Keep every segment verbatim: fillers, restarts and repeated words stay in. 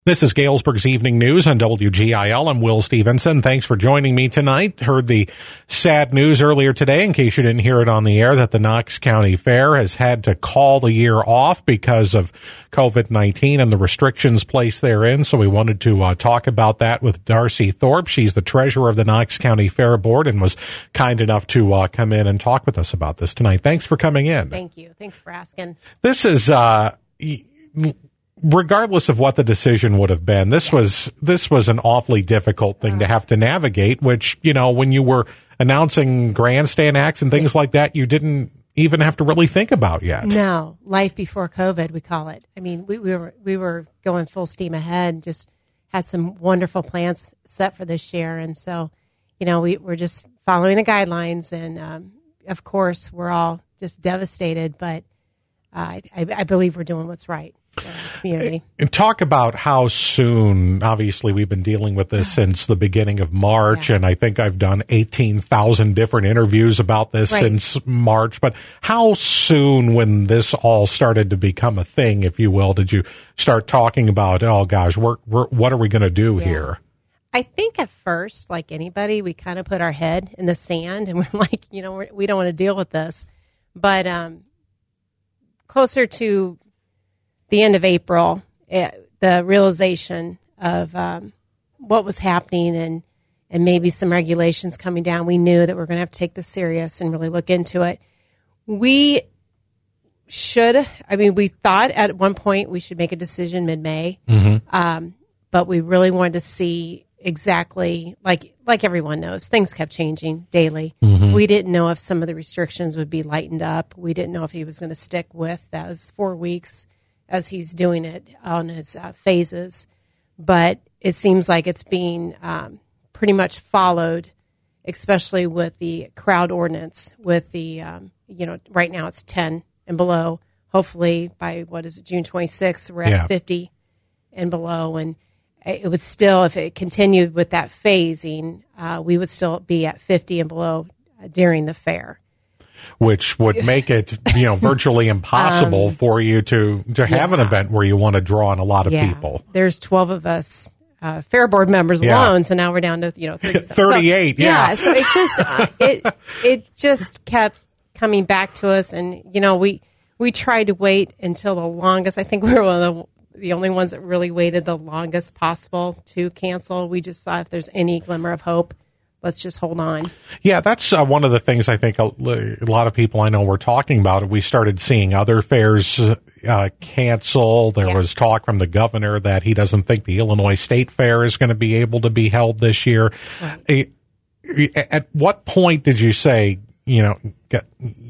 This is Galesburg's Evening News on W G I L. I'm Will Stevenson. Thanks for joining me tonight. Heard the sad news earlier today, in case you didn't hear it on the air, that the Knox County Fair has had to call the year off because of COVID nineteen and the restrictions placed therein. So we wanted to uh, talk about that with Darcy Thorpe. She's the treasurer of the Knox County Fair Board and was kind enough to uh, come in and talk with us about this tonight. Thanks for coming in. Thank you. Thanks for asking. This is... Uh, y- Regardless of what the decision would have been, this was this was an awfully difficult thing to have to navigate, which, you know, when you were announcing grandstand acts and things like that, you didn't even have to really think about yet. No, life before COVID, we call it. I mean, we, we were we were going full steam ahead, just had some wonderful plans set for this year. And so, you know, we, we're just following the guidelines. And, um, of course, we're all just devastated, but uh, I, I believe we're doing what's right. Community. And talk about how soon, obviously we've been dealing with this since the beginning of March, yeah. and I think I've done eighteen thousand different interviews about this right. since March, but how soon, when this all started to become a thing, if you will, did you start talking about, oh gosh, we're, we're, what are we going to do yeah. here? I think at first, like anybody, we kind of put our head in the sand and we're like, you know, we're, we don't want to deal with this, but um, closer to the end of April, it, the realization of um, what was happening and and maybe some regulations coming down, we knew that we we're going to have to take this serious and really look into it. We should, I mean, we thought at one point we should make a decision mid-May, mm-hmm. um, but we really wanted to see exactly, like like everyone knows, things kept changing daily. Mm-hmm. We didn't know if some of the restrictions would be lightened up. We didn't know if he was going to stick with those four weeks as he's doing it on his uh, phases. But it seems like it's being um, pretty much followed, especially with the crowd ordinance, with the, um, you know, right now it's ten and below. Hopefully by, what is it, June twenty-sixth, we're at yeah. fifty and below. And it would still, if it continued with that phasing, uh, we would still be at fifty and below uh, during the fair. Which would make it, you know, virtually impossible um, for you to, to have yeah. an event where you want to draw in a lot of yeah. people. There's twelve of us, uh, Fair Board members yeah. alone, so now we're down to, you know, thirty-eight. So, yeah. yeah. So it's just, uh, it it just kept coming back to us, and you know, we we tried to wait until the longest. I think we were one of the, the only ones that really waited the longest possible to cancel. We just thought if there's any glimmer of hope, let's just hold on. Yeah, that's uh, one of the things I think a, a lot of people I know were talking about. We started seeing other fairs uh, cancel. There yeah. was talk from the governor that he doesn't think the Illinois State Fair is going to be able to be held this year. Right. At what point did you say, you know, get,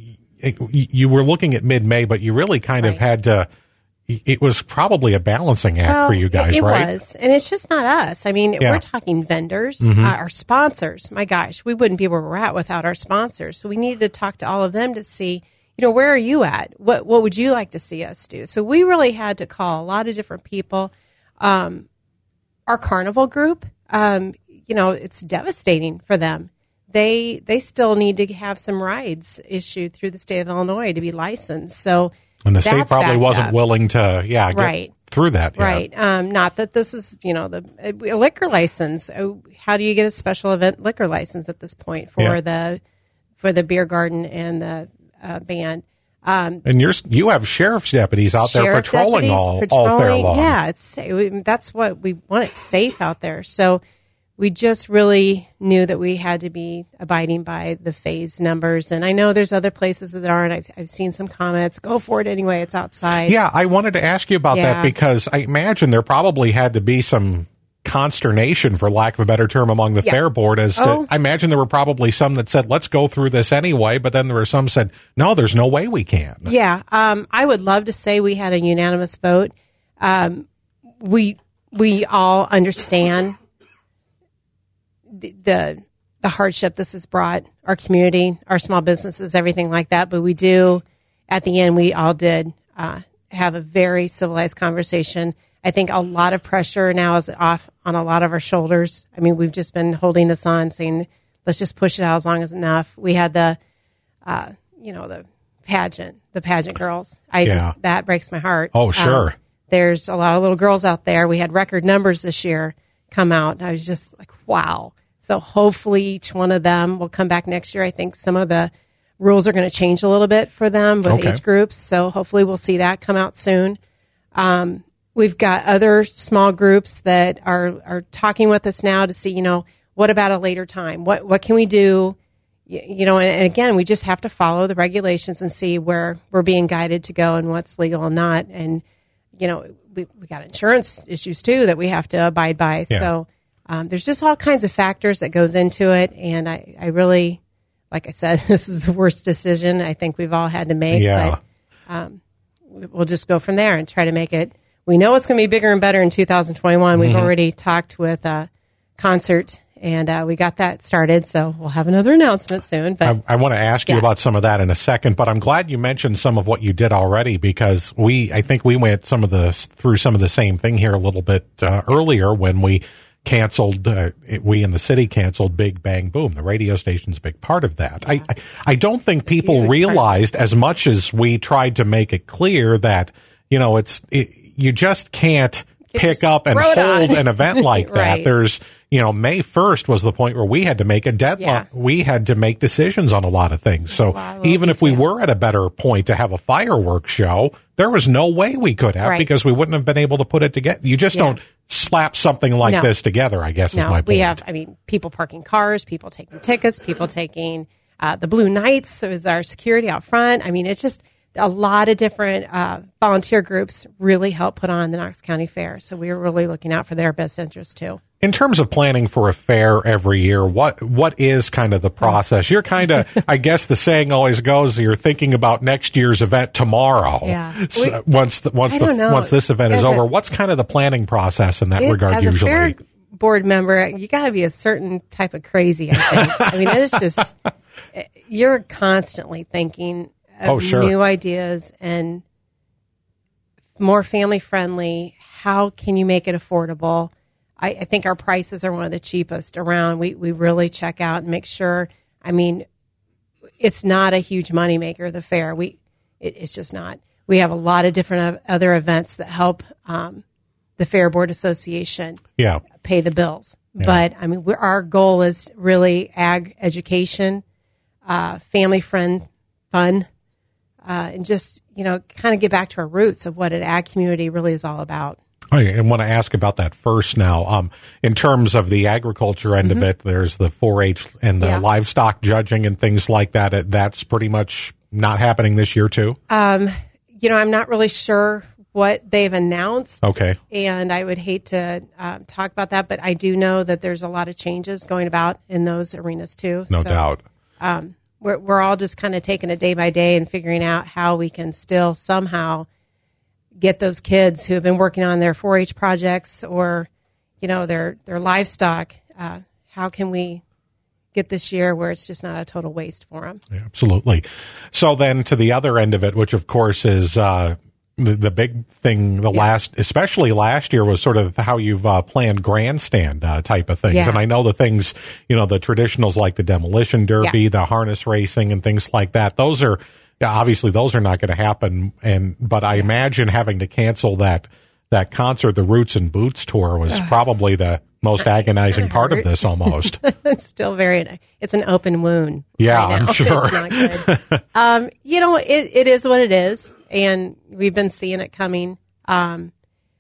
you were looking at mid-May, but you really kind right. of had to, it was probably a balancing act well, for you guys, it, it right? It was. And it's just not us. I mean, yeah. we're talking vendors, mm-hmm. uh, our sponsors. My gosh, we wouldn't be where we're at without our sponsors. So we needed to talk to all of them to see, you know, where are you at? What what would you like to see us do? So we really had to call a lot of different people. Um, our carnival group, um, you know, it's devastating for them. They they still need to have some rides issued through the state of Illinois to be licensed. So And the state probably wasn't up. willing to, yeah, get right. through that. Yet. Right. Um, not that this is, you know, the a liquor license. How do you get a special event liquor license at this point for yeah. the for the beer garden and the uh, band? Um, and you're you have sheriff's deputies out there patrolling all, patrolling, all fair long. Yeah, it's that's what we want. It safe out there. So we just really knew that we had to be abiding by the phase numbers. And I know there's other places that aren't. I've, I've seen some comments. Go for it anyway. It's outside. Yeah, I wanted to ask you about yeah. that because I imagine there probably had to be some consternation, for lack of a better term, among the yeah. fair board as to, oh. I imagine there were probably some that said, let's go through this anyway. But then there were some said, no, there's no way we can. Yeah. Um, I would love to say we had a unanimous vote. Um, we, we all understand the, the the hardship this has brought our community, our small businesses, everything like that. But we do, at the end, we all did uh, have a very civilized conversation. I think a lot of pressure now is off on a lot of our shoulders. I mean, we've just been holding this on, saying, let's just push it out as long as enough. We had the, uh, you know, the pageant, the pageant girls. I yeah. just, that breaks my heart. Oh, sure. Um, there's a lot of little girls out there. We had record numbers this year come out. And I was just like, wow. So hopefully each one of them will come back next year. I think some of the rules are going to change a little bit for them with Okay. age groups. So hopefully we'll see that come out soon. Um, we've got other small groups that are, are talking with us now to see, you know, what about a later time? What, what can we do? You, you know, and, and again, we just have to follow the regulations and see where we're being guided to go and what's legal and not. And, you know, we, we got insurance issues too that we have to abide by. Yeah. So, um, there's just all kinds of factors that goes into it. And I, I really, like I said, this is the worst decision I think we've all had to make. Yeah. But um, we'll just go from there and try to make it. We know it's going to be bigger and better in two thousand twenty-one. We've Mm-hmm. already talked with a concert, and uh, we got that started. So we'll have another announcement soon. But I, I want to ask you Yeah. about some of that in a second, but I'm glad you mentioned some of what you did already, because we, I think we went some of the through some of the same thing here a little bit uh, earlier when we canceled, uh, it, we in the city canceled Big Bang Boom. The radio station's a big part of that. I, I, I don't think people huge part. realized, as much as we tried to make it clear that, you know, it's, it, you just can't pick just up and throw it hold on. an event like that. Right. There's, you know, May first was the point where we had to make a deadline. Yeah. We had to make decisions on a lot of things. So lot of little even if we details. were at a better point to have a fireworks show, there was no way we could have, Right. because we wouldn't have been able to put it together. You just Yeah. don't slap something like No. this together, I guess is no, my point. we have, I mean, people parking cars, people taking tickets, people taking uh, the Blue Knights, so is our security out front. I mean, it's just a lot of different uh, volunteer groups really help put on the Knox County Fair. So we were really looking out for their best interest too. In terms of planning for a fair every year, what what is kind of the process? You're kind of, I guess the saying always goes, you're thinking about next year's event tomorrow. Yeah. So We- once the, once I the, don't know. once this event is As a- over, what's kind of the planning process in that It- regard as usually? a fair board member, you got to be a certain type of crazy, I think. I mean, it is just, you're constantly thinking of Oh, sure. new ideas and more family friendly. How can you make it affordable? I, I think our prices are one of the cheapest around. We, we really check out and make sure, I mean, it's not a huge moneymaker, the fair. We, it, it's just not. We have a lot of different o- other events that help um, the Fair Board Association Yeah. pay the bills. But I mean, we're, our goal is really ag education, uh, family friend fun, uh, and just, you know, kind of get back to our roots of what an ag community really is all about. I want to ask about that first now. Um, in terms of the agriculture end of it, there's the four H and the Mm-hmm. Yeah. livestock judging and things like that. It- That's pretty much not happening this year too? Um, you know, I'm not really sure what they've announced. Okay. And I would hate to uh, talk about that, but I do know that there's a lot of changes going about in those arenas too. No So, doubt. Um, we're, we're all just kind of taking it day by day and figuring out how we can still somehow get those kids who have been working on their four H projects or, you know, their, their livestock. Uh, how can we get this year where it's just not a total waste for them? Yeah, absolutely. So then to the other end of it, which of course is uh, the, the big thing, the Yeah. last, especially last year, was sort of how you've uh, planned grandstand uh, type of things. Yeah. And I know the things, you know, the traditionals like the demolition derby, Yeah. the harness racing and things like that. Those are, yeah, obviously those are not going to happen. And, but I imagine having to cancel that, that concert, the Roots and Boots tour was probably the most agonizing part of this almost. It's still very, it's an open wound. Yeah, right now. I'm sure. It's not good. um, you know, it, it is what it is. And we've been seeing it coming. Um,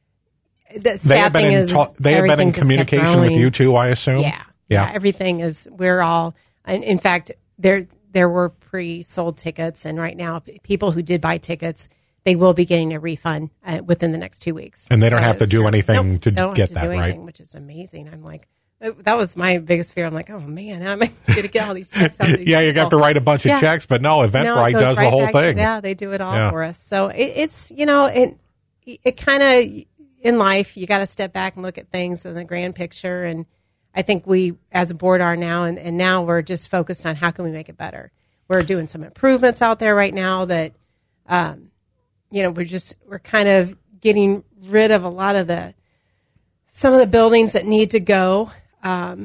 the They sad have been thing in, is, ta- they have been everything in just kept communication with growing. you too, I assume? Yeah. Yeah. yeah. Everything is, we're all, and in fact, there, there were pre-sold tickets. And right now, p- people who did buy tickets, they will be getting a refund uh, within the next two weeks. And they don't So have to it's- do anything nope, to they don't get have to that, do right? anything, which is amazing. I'm like, that was my biggest fear. I'm like, oh man, how am I going to get all these checks out of these Yeah, you have to people? wite a bunch of Yeah. checks, but no, No, it Eventbrite goes does right the whole back to- thing. yeah, they do it all Yeah. for us. So it, it's, you know, it, it kind of, in life, you got to step back and look at things in the grand picture. And I think we, as a board, are now, and, and now we're just focused on how can we make it better. We're doing some improvements out there right now that, um, you know, we're just, we're kind of getting rid of a lot of the, some of the buildings that need to go. Um,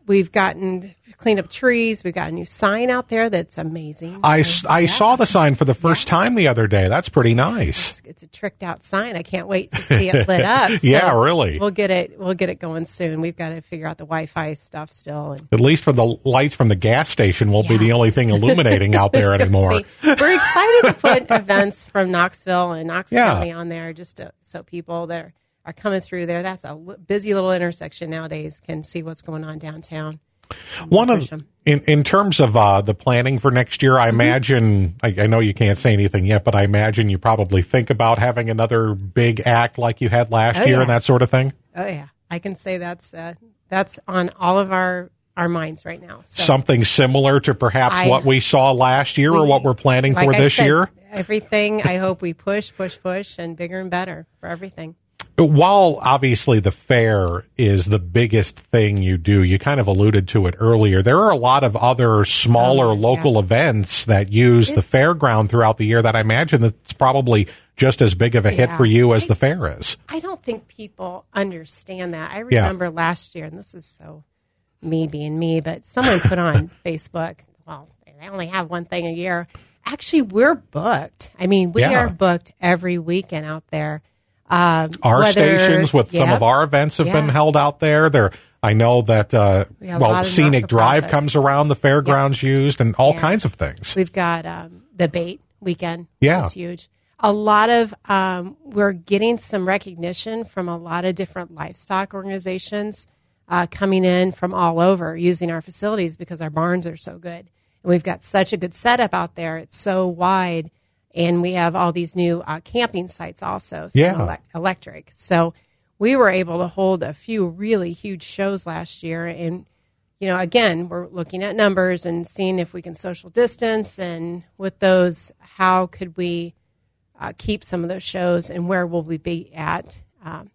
we've gotten cleaned up trees. We've got a new sign out there that's amazing. I, I yeah. saw the sign for the first yeah. time the other day. That's pretty nice. It's, it's a tricked out sign. I can't wait to see it lit up. So yeah, really. We'll get it. We'll get it going soon. We've got to figure out the Wi-Fi stuff still. And, At least for the lights from the gas station won't yeah. be the only thing illuminating out there anymore. See, we're excited to put events from Knoxville and Knox yeah. County on there, just to, so people that are, are coming through there. That's a busy little intersection nowadays. Can see what's going on downtown. One of in in terms of uh, the planning for next year, I mm-hmm. imagine. I, I know you can't say anything yet, but I imagine you probably think about having another big act like you had last oh, year yeah. and that sort of thing. Oh yeah, I can say that's uh, that's on all of our, our minds right now. So something similar to perhaps I, what we saw last year, we, or what we're planning like for I this said, year. Everything. I hope we push, push, push, and bigger and better for everything. While obviously the fair is the biggest thing you do, you kind of alluded to it earlier, there are a lot of other smaller oh, local yeah. events that use it's, the fairground throughout the year that I imagine that's probably just as big of a hit yeah. for you as I, the fair is. I don't think people understand that. I remember yeah. last year, and this is so me being me, but someone put on Facebook, well, they only have one thing a year. Actually, we're booked. I mean, we yeah. are booked every weekend out there. Um, our whether, stations with yep, some of our events have yeah. been held out there. There, I know that uh, we well, Scenic Drive comes around. The fairgrounds yep. used, and all yeah. kinds of things. We've got um, the bait weekend, yeah, which is huge. A lot of um, we're getting some recognition from a lot of different livestock organizations uh, coming in from all over using our facilities because our barns are so good, and we've got such a good setup out there. It's so wide. And we have all these new uh, camping sites also, so yeah. ele- electric. So we were able to hold a few really huge shows last year. And, you know, again, we're looking at numbers and seeing if we can social distance. And with those, how could we uh, keep some of those shows and where will we be at um,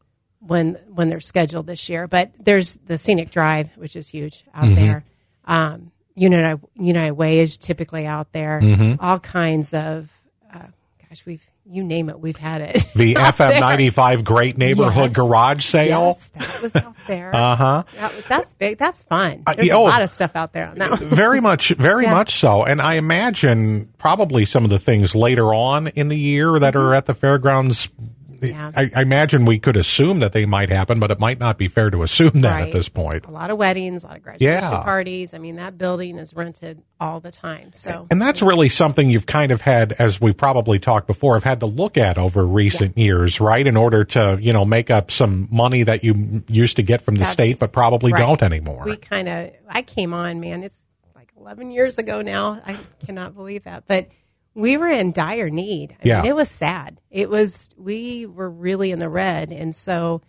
when when they're scheduled this year? But there's the Scenic Drive, which is huge out mm-hmm. there. Um United, United Way is typically out there. Mm-hmm. All kinds of, uh, gosh, we've you name it, we've had it. The F M ninety-five Great Neighborhood yes. Garage Sale. Yes, that was out there. Uh huh. That, that's big. That's fun. There's uh, oh, a lot of stuff out there on that one. Very much, very yeah. much so. And I imagine probably some of the things later on in the year that are at the fairgrounds. Yeah. I, I imagine we could assume that they might happen, but it might not be fair to assume that right. at this point. A lot of weddings, a lot of graduation yeah. parties. I mean, that building is rented all the time. So, and that's really something you've kind of had, as we've probably talked before, have had to look at over recent yeah. years, right? In order to, you know, make up some money that you used to get from the that's, state, but probably right. don't anymore. We kind of, I came on, man, it's like eleven years ago now. I cannot believe that. But we were in dire need. I yeah. mean, it was sad. It was, we were really in the red. And so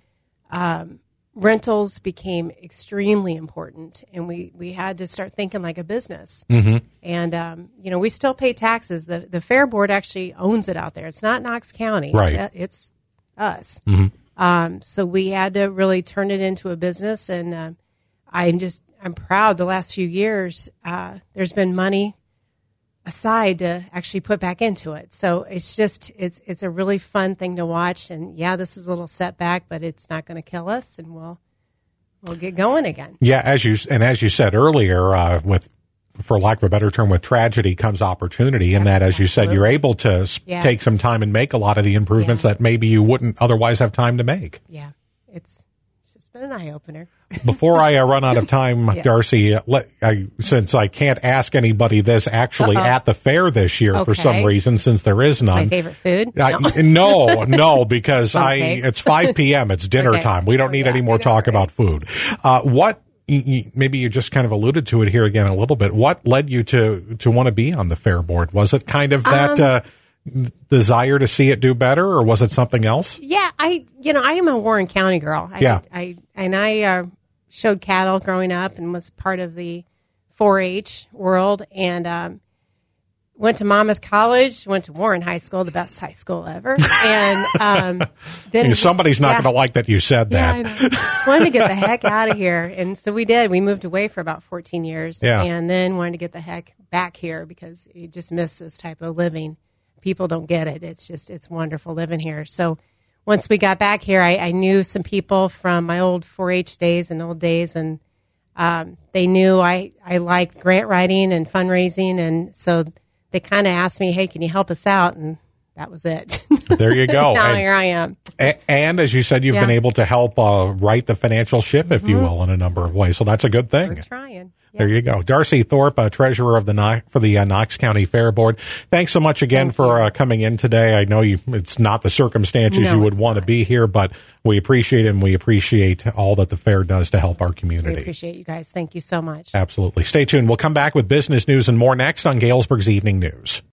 um, rentals became extremely important. And we, we had to start thinking like a business. Mm-hmm. And, um, you know, we still pay taxes. The the Fair Board actually owns it out there. It's not Knox County. Right. It's, it's us. Mm-hmm. Um, so we had to really turn it into a business. And uh, I'm just, I'm proud the last few years, uh, there's been money aside to actually put back into it. So it's just, it's it's a really fun thing to watch. And yeah, this is a little setback, but it's not going to kill us, and we'll we'll get going again. Yeah, as you and as you said earlier, uh, with for lack of a better term, with tragedy comes opportunity, and that, as you said, you're able to yeah. take some time and make a lot of the improvements yeah. that maybe you wouldn't otherwise have time to make. Yeah, it's it's just been an eye opener. Before I uh, run out of time, yes. Darcy, uh, let, I, since I can't ask anybody this actually Uh-oh. at the fair this year okay. for some reason, since there is none. My favorite food? No, I, no, no, because I it's five p.m. It's dinner okay. time. We don't need oh, yeah, any more talk right. about food. Uh, what, you, maybe you just kind of alluded to it here again a little bit. What led you to, to want to be on the fair board? Was it kind of that... Um, uh, desire to see it do better, or was it something else? Yeah, I, you know, I am a Warren County girl. I, yeah. I, and I uh, showed cattle growing up and was part of the four H world, and um, went to Monmouth College, went to Warren High School, the best high school ever. And um, then you know, somebody's not yeah. going to like that you said that. Yeah, I know. Wanted to get the heck out of here. And so we did. We moved away for about fourteen years, yeah. and then wanted to get the heck back here because you just miss this type of living. People don't get it. It's just, it's wonderful living here. So once we got back here, I, I knew some people from my old four H days and old days, and um, they knew I, I liked grant writing and fundraising. And so they kind of asked me, hey, can you help us out? And that was it. There you go. Now and, here I am. And as you said, you've yeah. been able to help uh, right the financial ship, if mm-hmm. you will, in a number of ways. So that's a good thing. We're trying. There you go. Darcy Thorpe, uh, treasurer of the no- for the uh, Knox County Fair Board. Thanks so much again Thank for uh, coming in today. I know you, it's not the circumstances no, you would want not. to be here, but we appreciate it, and we appreciate all that the fair does to help our community. We appreciate you guys. Thank you so much. Absolutely. Stay tuned. We'll come back with business news and more next on Galesburg's Evening News.